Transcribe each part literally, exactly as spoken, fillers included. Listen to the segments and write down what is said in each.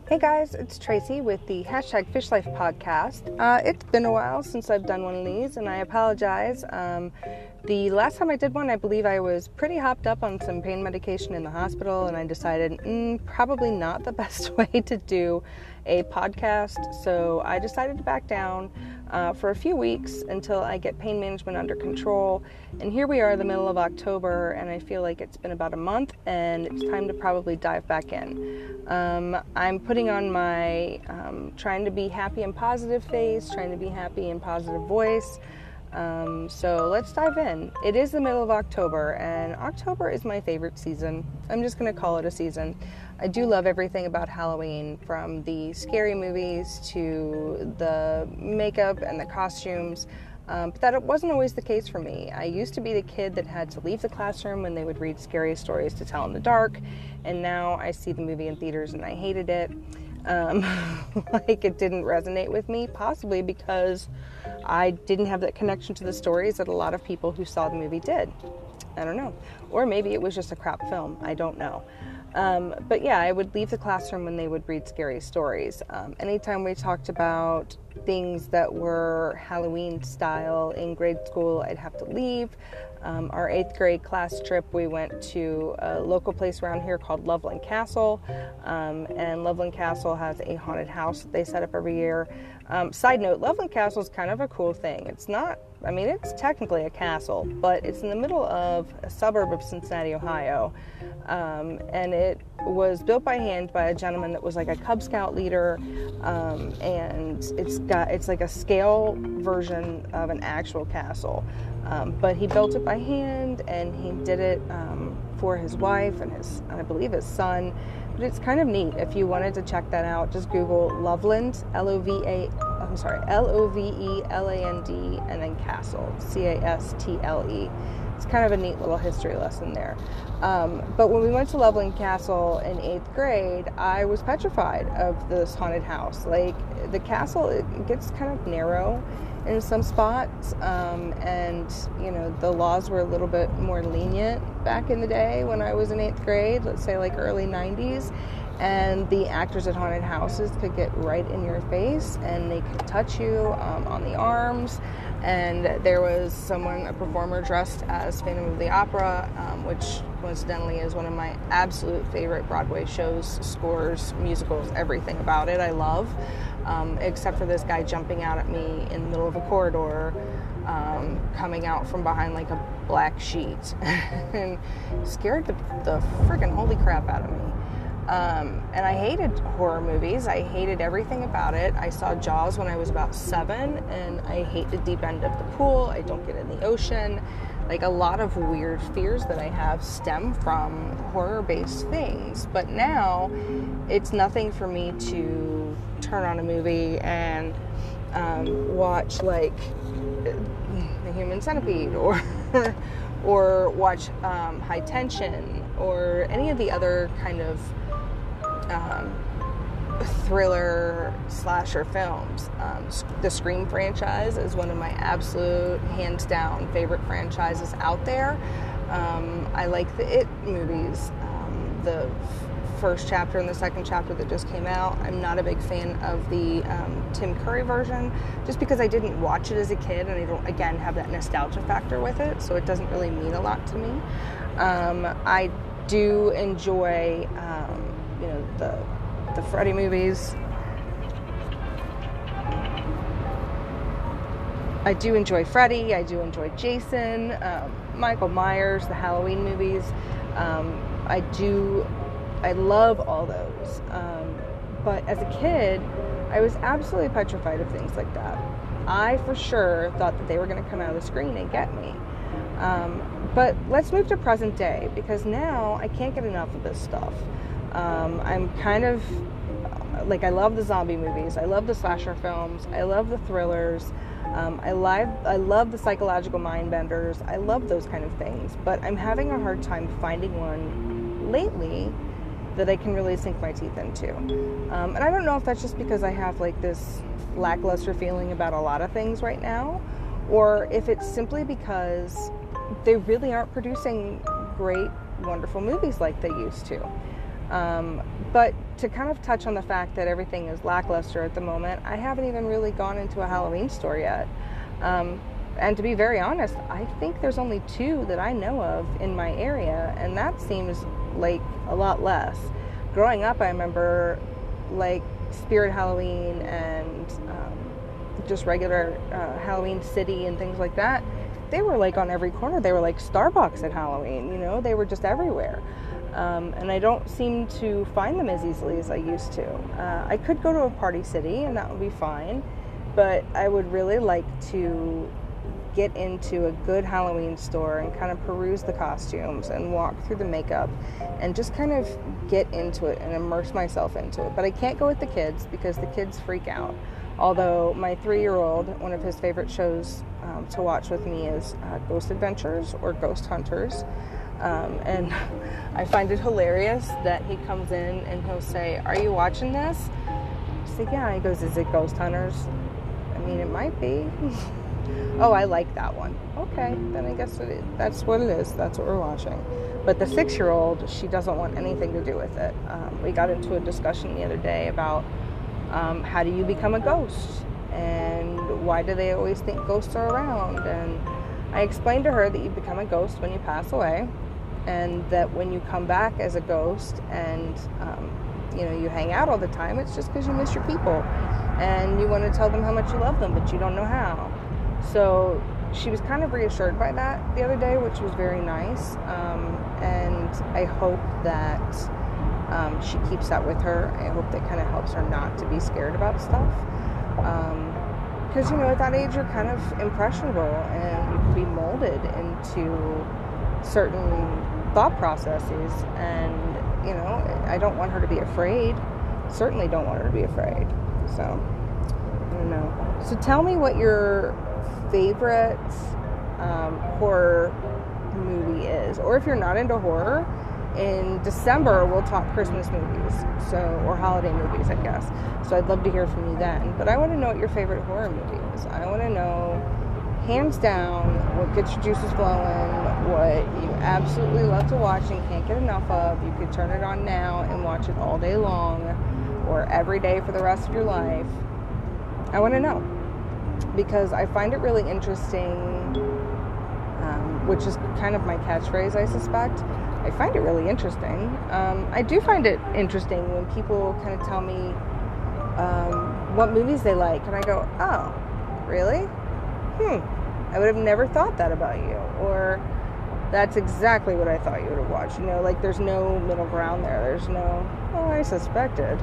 Hey guys, it's Tracy with the hashtag Fish Life podcast. Uh, it's been a while since I've done one of these, and I apologize. Um, the last time I did one, I believe I was pretty hopped up on some pain medication in the hospital, and I decided mm, probably not the best way to do a podcast, so I decided to back down uh, for a few weeks until I get pain management under control. And here we are in the middle of October, and I feel like it's been about a month, and it's time to probably dive back in. Um, I'm putting on my um, trying to be happy and positive face, trying to be happy and positive voice. Um, so let's dive in. It is the middle of October, and October is my favorite season. I'm just going to call it a season. I do love everything about Halloween, from the scary movies to the makeup and the costumes. Um, but that wasn't always the case for me. I used to be the kid that had to leave the classroom when they would read scary stories to tell in the dark, and now I see the movie in theaters and I hated it. Um, like it didn't resonate with me, possibly because I didn't have that connection to the stories that a lot of people who saw the movie did. I don't know. Or maybe it was just a crap film. I don't know. Um, but yeah, I would leave the classroom when they would read scary stories. Um, anytime we talked about things that were Halloween style in grade school, I'd have to leave. Um, our eighth grade class trip, we went to a local place around here called Loveland Castle. Um, and Loveland Castle has a haunted house that they set up every year. Um, side note, Loveland Castle is kind of a cool thing. It's not, I mean, it's technically a castle, but it's in the middle of a suburb of Cincinnati, Ohio. Um, and it was built by hand by a gentleman that was like a Cub Scout leader. Um, and it's got, it's like a scale version of an actual castle. Um, but he built it by hand, and he did it um, for his wife and his, I believe, his son. But it's kind of neat. If you wanted to check that out, just Google Loveland, L O V A, I'm sorry, L O V E L A N D, and then Castle, C A S T L E. It's kind of a neat little history lesson there. Um, but when we went to Loveland Castle in eighth grade, I was petrified of this haunted house. Like, the castle, it gets kind of narrow in some spots, um, and you know, the laws were a little bit more lenient back in the day when I was in eighth grade, let's say like early nineties, and the actors at haunted houses could get right in your face and they could touch you um, on the arms. And there was someone, a performer dressed as Phantom of the Opera, um, which coincidentally is one of my absolute favorite Broadway shows, scores, musicals, everything about it I love. Um, except for this guy jumping out at me in the middle of a corridor, um, coming out from behind like a black sheet, and scared the, the freaking holy crap out of me. Um, and I hated horror movies. I hated everything about it. I saw Jaws when I was about seven, and I hate the deep end of the pool. I don't get in the ocean. Like, a lot of weird fears that I have stem from horror-based things. But now, it's nothing for me to turn on a movie and um, watch, like, The Human Centipede, or or watch um, High Tension, or any of the other kind of um, thriller slasher films. Um, the Scream franchise is one of my absolute, hands down, favorite franchises out there. Um, I like the It movies, um, the f- first chapter and the second chapter that just came out. I'm not a big fan of the um, Tim Curry version, just because I didn't watch it as a kid, and I don't, again, have that nostalgia factor with it, so it doesn't really mean a lot to me. Um, I do enjoy, um, you know, the the Freddy movies. I do enjoy Freddy. I do enjoy Jason, um, Michael Myers, the Halloween movies. Um, I do, I love all those. Um, but as a kid, I was absolutely petrified of things like that. I for sure thought that they were going to come out of the screen and get me. Um, but let's move to present day, because now I can't get enough of this stuff. Um, I'm kind of, like, I love the zombie movies. I love the slasher films. I love the thrillers. Um, I, live, I love the psychological mind benders. I love those kind of things. But I'm having a hard time finding one lately that I can really sink my teeth into. Um, and I don't know if that's just because I have, like, this lackluster feeling about a lot of things right now, or if it's simply because they really aren't producing great, wonderful movies like they used to. Um, but to kind of touch on the fact that everything is lackluster at the moment, I haven't even really gone into a Halloween store yet. Um, and to be very honest, I think there's only two that I know of in my area, and that seems like a lot less. Growing up, I remember like Spirit Halloween and um, just regular uh, Halloween City and things like that. They were like on every corner. They were like Starbucks at Halloween, you know, they were just everywhere. Um, and I don't seem to find them as easily as I used to. Uh, I could go to a Party City and that would be fine, but I would really like to get into a good Halloween store and kind of peruse the costumes and walk through the makeup and just kind of get into it and immerse myself into it. But I can't go with the kids because the kids freak out. Although my three-year-old, one of his favorite shows um, to watch with me is uh, Ghost Adventures or Ghost Hunters. Um, and I find it hilarious that he comes in and he'll say, "Are you watching this?" I say, "Yeah." He goes, "Is it Ghost Hunters?" I mean, it might be. "Oh, I like that one." Okay, then I guess it is. That's what it is. That's what we're watching. But the six-year-old, she doesn't want anything to do with it. Um, we got into a discussion the other day about um, how do you become a ghost? And why do they always think ghosts are around? And I explained to her that you become a ghost when you pass away, and that when you come back as a ghost and um, you know, you hang out all the time, it's just because you miss your people and you want to tell them how much you love them, but you don't know how. So she was kind of reassured by that the other day, which was very nice. Um, and I hope that um, she keeps that with her. I hope that kind of helps her not to be scared about stuff. Um, because, you know, at that age, you're kind of impressionable and you can be molded into certain thought processes. And, you know, I don't want her to be afraid. Certainly don't want her to be afraid. So, I don't know. So tell me what your favorite um, horror movie is. Or if you're not into horror, in December we'll talk Christmas movies, so, or holiday movies, I guess. So I'd love to hear from you then. But I want to know what your favorite horror movie is. I want to know, hands down, what gets your juices flowing, what you absolutely love to watch and can't get enough of. You could turn it on now and watch it all day long, or every day for the rest of your life. I want to know, because I find it really interesting, um, which is kind of my catchphrase, I suspect. I find it really interesting. Um, I do find it interesting when people kind of tell me um, what movies they like, and I go, "Oh, really? Hmm, I would have never thought that about you," or "That's exactly what I thought you would have watched." You know, like there's no middle ground there. There's no, "Oh, I suspected."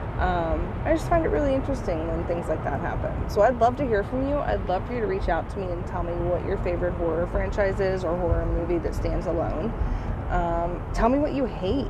Um, I just find it really interesting when things like that happen. So I'd love to hear from you. I'd love for you to reach out to me and tell me what your favorite horror franchise is or horror movie that stands alone. Um, tell me what you hate.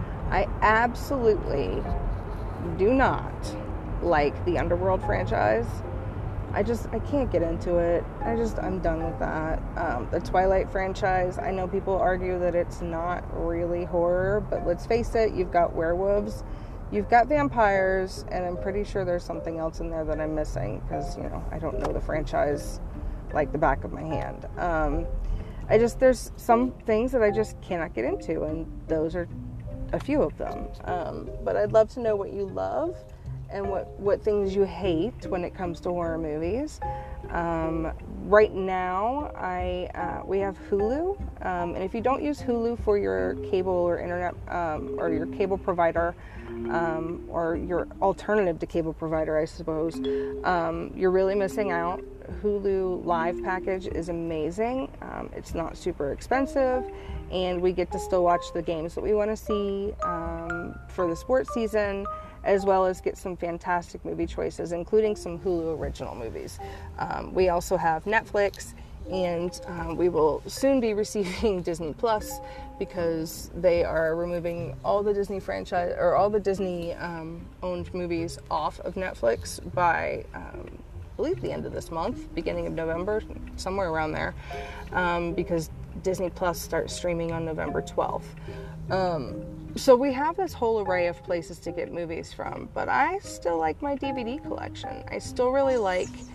I absolutely do not like the Underworld franchise. I just, I can't get into it. I just, I'm done with that. Um, the Twilight franchise, I know people argue that it's not really horror, but let's face it, you've got werewolves, you've got vampires, and I'm pretty sure there's something else in there that I'm missing, because, you know, I don't know the franchise like the back of my hand. Um, I just, there's some things that I just cannot get into, and those are a few of them. Um, but I'd love to know what you love and what, what things you hate when it comes to horror movies. Um, right now, I uh, we have Hulu, um, and if you don't use Hulu for your cable or internet um, or your cable provider, um, or your alternative to cable provider, I suppose, um, you're really missing out. Hulu Live package is amazing. Um, it's not super expensive, and we get to still watch the games that we want to see um, for the sports season, as well as get some fantastic movie choices, including some Hulu original movies. Um, we also have Netflix, and um, we will soon be receiving Disney Plus, because they are removing all the Disney franchise, or all the Disney um, owned movies off of Netflix by um, I believe the end of this month, beginning of November, somewhere around there, um, because Disney Plus starts streaming on November twelfth. Um, so we have this whole array of places to get movies from, but I still like my D V D collection. I still really like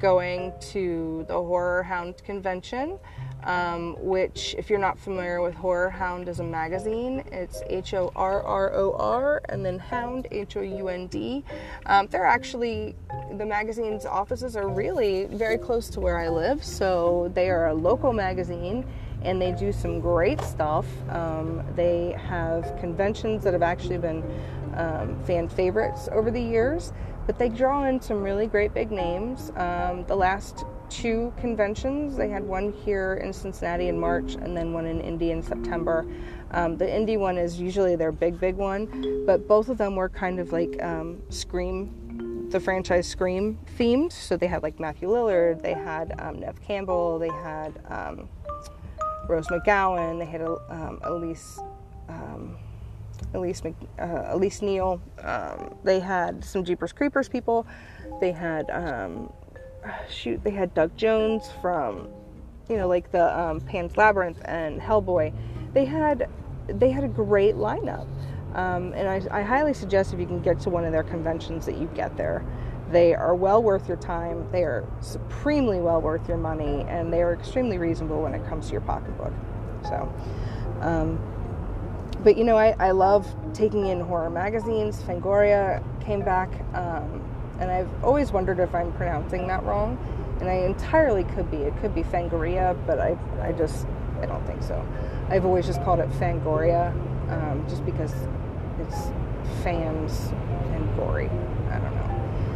going to the Horror Hound convention, um, which, if you're not familiar with Horror Hound as a magazine, it's H O R R O R and then Hound, H O U N D. Um, they're actually, the magazine's offices are really very close to where I live, so they are a local magazine and they do some great stuff. Um, they have conventions that have actually been um, fan favorites over the years, but they draw in some really great big names. Um, the last two conventions, they had one here in Cincinnati in March and then one in Indy in September. Um, the Indy one is usually their big, big one, but both of them were kind of like um, Scream, the franchise Scream themed. So they had like Matthew Lillard, they had um, Neve Campbell, they had um, Rose McGowan, they had um, Elise um, Elise, Mc, uh, Elise Neal. Um, they had some Jeepers Creepers people. They had, um, shoot, they had Doug Jones from, you know, like the um, Pan's Labyrinth and Hellboy. They had, they had a great lineup. Um, and I, I highly suggest if you can get to one of their conventions that you get there. They are well worth your time. They are supremely well worth your money, and they are extremely reasonable when it comes to your pocketbook. So, um, But, you know, I, I love taking in horror magazines. Fangoria came back, um, and I've always wondered if I'm pronouncing that wrong, and I entirely could be. It could be Fangoria, but I I just, I don't think so. I've always just called it Fangoria, um, just because it's fans and gory. I don't know.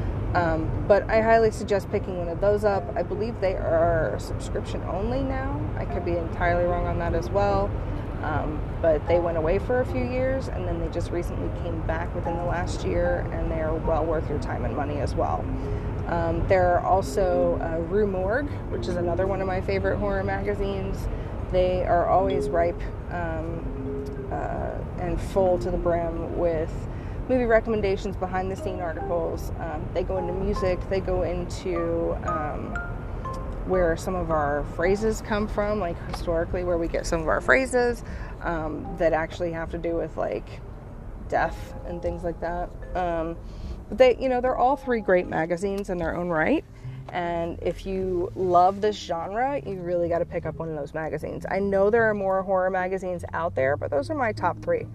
Um, but I highly suggest picking one of those up. I believe they are subscription only now. I could be entirely wrong on that as well. Um, but they went away for a few years, and then they just recently came back within the last year, and they are well worth your time and money as well. Um, there are also uh, Rue Morgue, which is another one of my favorite horror magazines. They are always ripe um, uh, and full to the brim with movie recommendations, behind-the-scene articles. Um, they go into music. They go into um, where some of our phrases come from, like historically where we get some of our phrases um, that actually have to do with like death and things like that. Um, but they, you know, they're all three great magazines in their own right. And if you love this genre, you really got to pick up one of those magazines. I know there are more horror magazines out there, but those are my top three.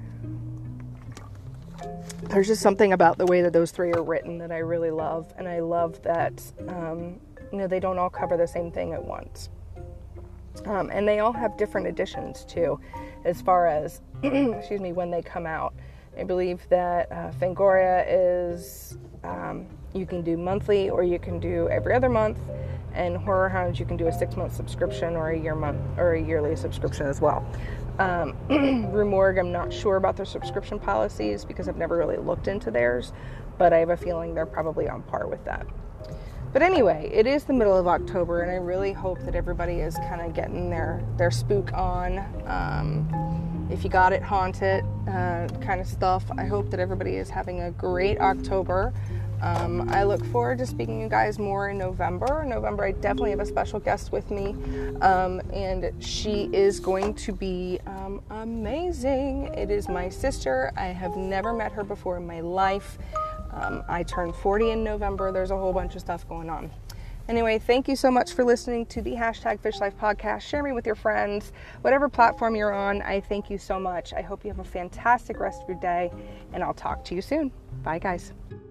There's just something about the way that those three are written that I really love. And I love that, um, you know, they don't all cover the same thing at once. Um, and they all have different editions, too, as far as, excuse me, when they come out. I believe that uh, Fangoria is, um, you can do monthly or you can do every other month. And Horror Hounds, you can do a six-month subscription or a year month or a yearly subscription as well. Um, Rue Morgue, I'm not sure about their subscription policies because I've never really looked into theirs, but I have a feeling they're probably on par with that. But anyway, it is the middle of October, and I really hope that everybody is kind of getting their, their spook on. Um, if you got it, haunt it, uh, kind of stuff. I hope that everybody is having a great October. Um, I look forward to speaking to you guys more in November. In November, I definitely have a special guest with me, um, and she is going to be um, amazing. It is my sister. I have never met her before in my life. Um, I turned forty in November. There's a whole bunch of stuff going on. Anyway, thank you so much for listening to the hashtag Fish Life podcast. Share me with your friends. Whatever platform you're on, I thank you so much. I hope you have a fantastic rest of your day, and I'll talk to you soon. Bye, guys.